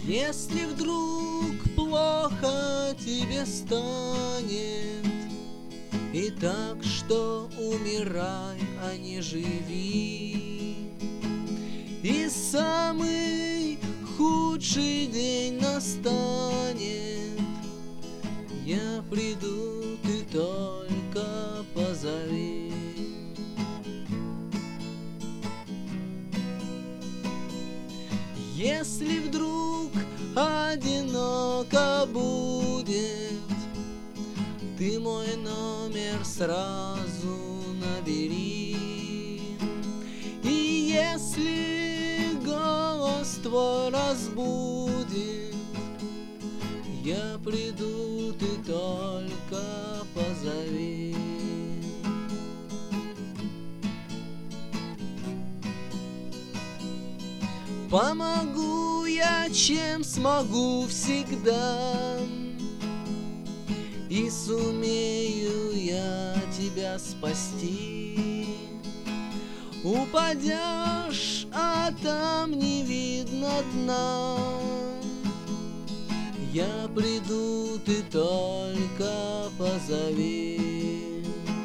Если вдруг плохо тебе станет, и так что умирай, а не живи. И самый худший день настанет, я приду, ты только позови. Если вдруг одиноко будет, ты мой номер сразу набери. И если голос твой разбудит, я приду, ты только позови. Помогу я, чем смогу всегда, и сумею я тебя спасти. Упадешь, а там не видно дна, я приду, ты только позови.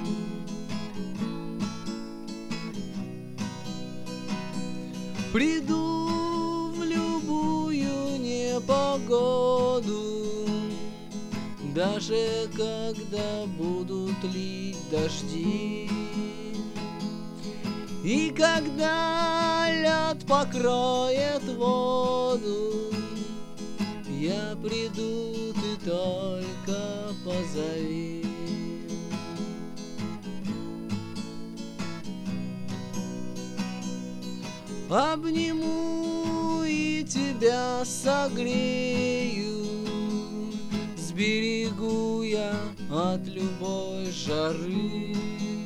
Приду в любую непогоду, даже когда будут лить дожди. И когда лед покроет воду, я приду, ты только позови. Обниму и тебя согрею, сберегу я от любой жары.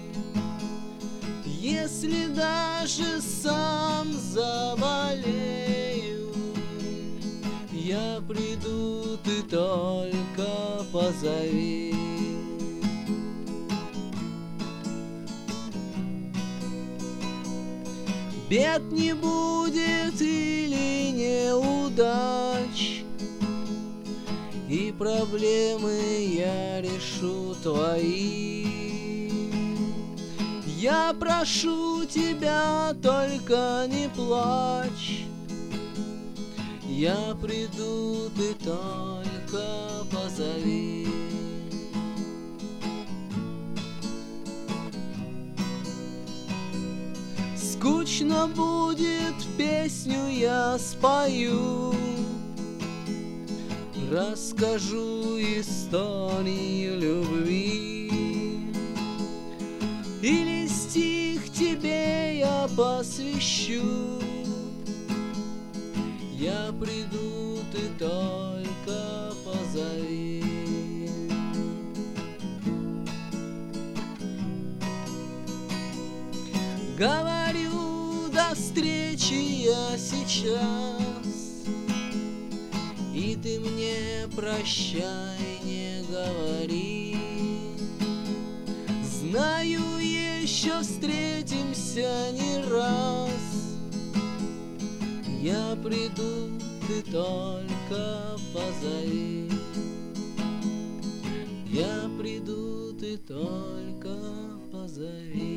Если даже сам заболею, я приду, ты только позови. Бед не будет или неудач, и проблемы я решу твои. Я прошу тебя, только не плачь, я приду, ты только позови. Скучно будет, песню я спою, расскажу историю любви. Или стих тебе я посвящу, я приду, ты только позови. Говорю, до встречи я сейчас, и ты мне прощай не говори. Знаю, еще встретимся не раз, я приду, ты только позови. Я приду, ты только позови.